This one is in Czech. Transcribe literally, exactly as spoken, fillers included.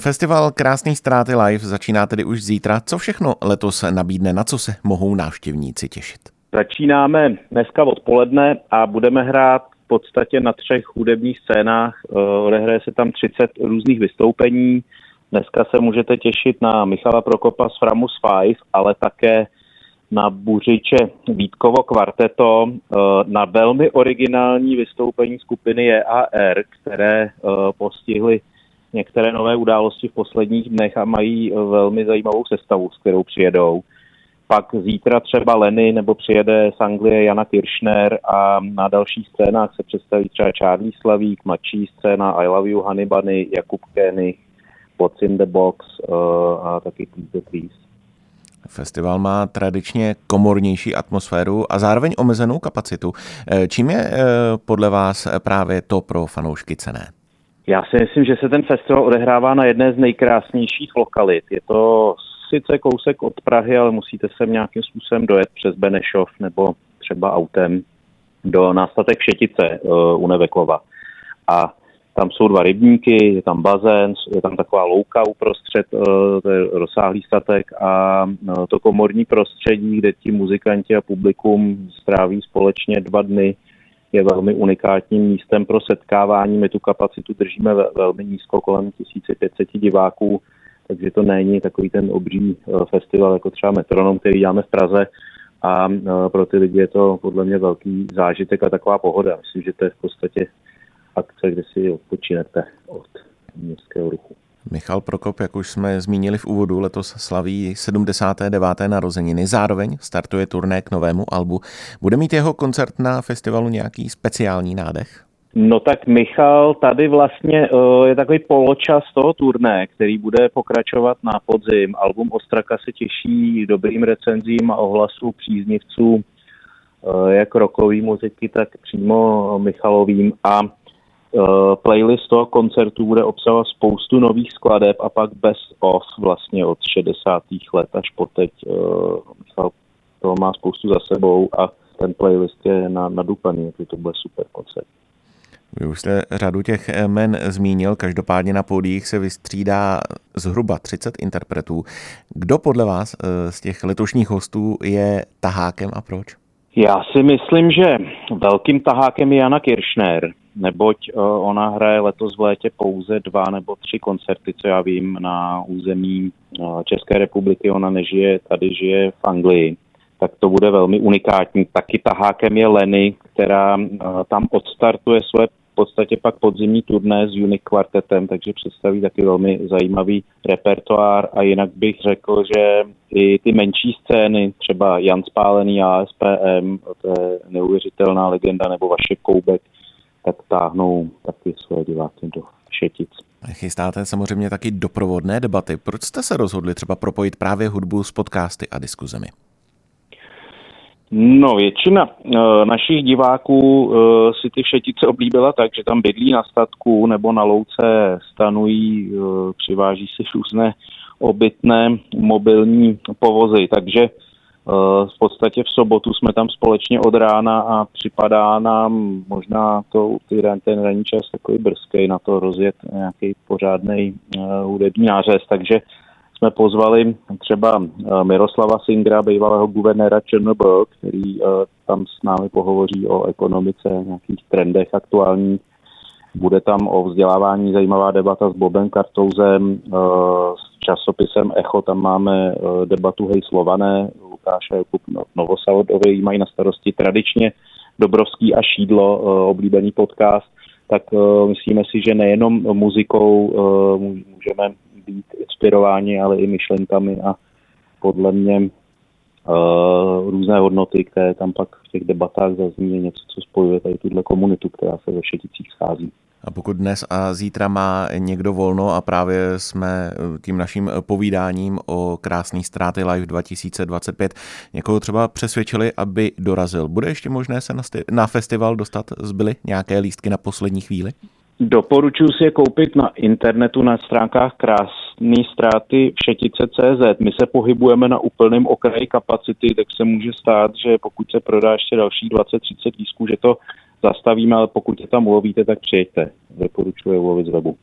Festival Krásný ztráty live začíná tedy už zítra. Co všechno letos nabídne, na co se mohou návštěvníci těšit? Začínáme dneska odpoledne a budeme hrát v podstatě na třech hudebních scénách. Odehraje se tam třicet různých vystoupení. Dneska se můžete těšit na Michala Prokopa z Framus Five, ale také na Buřiče Vítkovo kvarteto, na velmi originální vystoupení skupiny J A R, které postihly některé nové události v posledních dnech a mají velmi zajímavou sestavu, s kterou přijedou. Pak zítra třeba Lenny nebo přijede z Anglie Jana Kiršner a na dalších scénách se představí třeba Charlie Slavík, mladší scéna I Love You Honey Bunny, Jakub Kénych, What's in the Box a taky Keep the Trees. Festival má tradičně komornější atmosféru a zároveň omezenou kapacitu. Čím je podle vás právě to pro fanoušky cenné? Já si myslím, že se ten festival odehrává na jedné z nejkrásnějších lokalit. Je to sice kousek od Prahy, ale musíte sem nějakým způsobem dojet přes Benešov nebo třeba autem do Nástatek Všetice u Nevekova. A tam jsou dva rybníky, je tam bazén, je tam taková louka uprostřed, to je rozsáhlý statek a to komorní prostředí, kde ti muzikanti a publikum stráví společně dva dny, je velmi unikátním místem pro setkávání. My tu kapacitu držíme velmi nízko, kolem tisíc pět set diváků, takže to není takový ten obří festival jako třeba Metronom, který děláme v Praze a pro ty lidi je to podle mě velký zážitek a taková pohoda. Myslím, že to je v podstatě akce, kde si odpočinete od městského ruchu. Michal Prokop, jak už jsme zmínili v úvodu, letos slaví sedmdesáté deváté narozeniny. Zároveň startuje turné k novému albu. Bude mít jeho koncert na festivalu nějaký speciální nádech? No tak Michal tady vlastně uh, je takový poločas toho turné, který bude pokračovat na podzim. Album Ostraka se těší dobrým recenzím a ohlasu příznivců uh, jak rockový muziky, tak přímo Michalovým a Uh, playlist toho koncertu bude obsahovat spoustu nových skladeb a pak best of vlastně od šedesátých let až po teď. Uh, Michal toho má spoustu za sebou a ten playlist je na, nadupaný, takže to bude super koncert. Vy už jste řadu těch jmen zmínil, každopádně na pódiích se vystřídá zhruba třicet interpretů. Kdo podle vás z těch letošních hostů je tahákem a proč? Já si myslím, že velkým tahákem je Jana Kiršner, neboť ona hraje letos v létě pouze dva nebo tři koncerty, co já vím, na území České republiky. Ona nežije, tady žije v Anglii, tak to bude velmi unikátní. Taky tahákem je Lenny, která tam odstartuje své v podstatě pak podzimní turné s Unique kvartetem, takže představí taky velmi zajímavý repertoár a jinak bych řekl, že i ty menší scény, třeba Jan Spálený, A S P M, to je neuvěřitelná legenda, nebo Vašek Koubek, tak táhnou taky své diváky do Všetic. Chystáte samozřejmě taky doprovodné debaty. Proč jste se rozhodli třeba propojit právě hudbu s podcasty a diskuzemi? No, většina e, našich diváků e, si ty Všetice oblíbila tak, že tam bydlí na statku nebo na louce stanují, e, přiváží si různé obytné mobilní povozy, takže e, v podstatě v sobotu jsme tam společně od rána a připadá nám možná to, ten ranní čas takový brzký na to rozjet nějaký pořádnej e, hudební nářez, takže jsme pozvali třeba Miroslava Singera, bývalého guvernéra ČNB, který tam s námi pohovoří o ekonomice, nějakých trendech aktuálních. Bude tam o vzdělávání zajímavá debata s Bobem Kartouzem, s časopisem Echo, tam máme debatu Hej Slované, Lukáš a Jakub Novosavodový mají na starosti tradičně Dobrovský a Šídlo, oblíbený podcast, tak myslíme si, že nejenom muzikou můžeme být inspirováni, ale i myšlenkami a podle mě uh, různé hodnoty, které tam pak v těch debatách zazní, je něco, co spojuje tady tuhle komunitu, která se ve Všeticích schází. A pokud dnes a zítra má někdo volno a právě jsme tím naším povídáním o Krásný ztráty live dva tisíce dvacet pět někoho třeba přesvědčili, aby dorazil, bude ještě možné se na, sti- na festival dostat? Zbyly nějaké lístky na poslední chvíli? Doporučuji si je koupit na internetu na stránkách Krásný ztráty Všetice tečka cé zet. My se pohybujeme na úplném okraji kapacity, tak se může stát, že pokud se prodá ještě dalších dvacet třicet lístků, že to zastavíme, ale pokud je tam ulovíte, tak přijeďte. Doporučuji ulovit z webu.